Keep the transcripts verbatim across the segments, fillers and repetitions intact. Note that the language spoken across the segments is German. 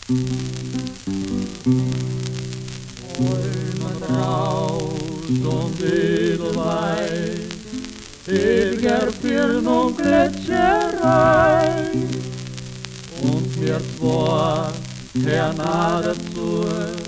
Träumen raus und Edelweiß, ewiger Firn und Gletscherei. Und wir zwei, hernah zu,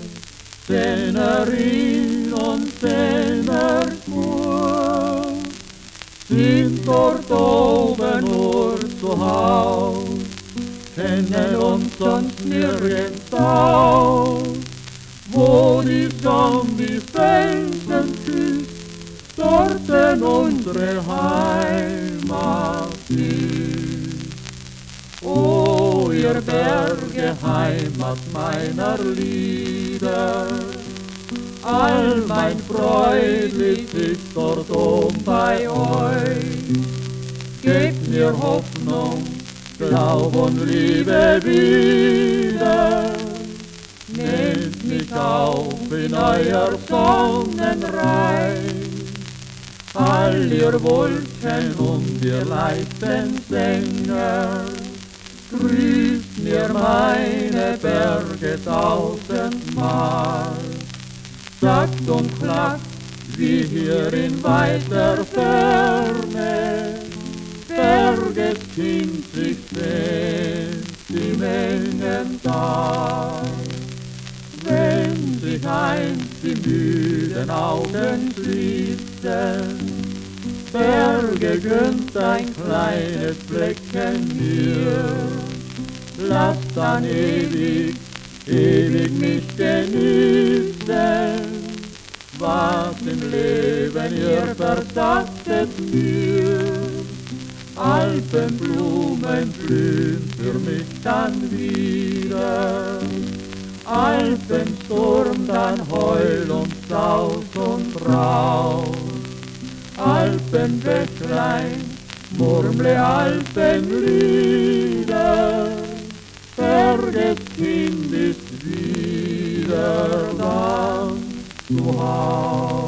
Tenerin und Tenerspur, sind dort oben nur zu Haus, kennen uns sonst nirgends aus. Wo die Sonne die Felsen küsst, dort in unsere Heimat ist. O ihr Berge, Heimat meiner Lieder, all mein Freudlich ist dort oben bei euch. Gebt mir Hoffnung, Glaub und Liebe wieder. Nehmt mich auf in euer Sonnenreich, all ihr Wolken und ihr leichten Sänger, grüßt mir meine Berge tausendmal, sagt und klagt wie hier in weiter Ferne, Bergeskind sich sehnt die Mengen da. Wenn sich einst die müden Augen schließen, Berge gönnt ein kleines Flecken mir, lasst dann ewig, ewig mich genießen, was im Leben ihr versagtet mir. Alpenblumen blühen für mich dann wieder, Alpensturm, dann Heul und Saus und Braus. Alpenbächlein, murmle Alpenlieder, Bergeskind ist wieder dann zu Haus.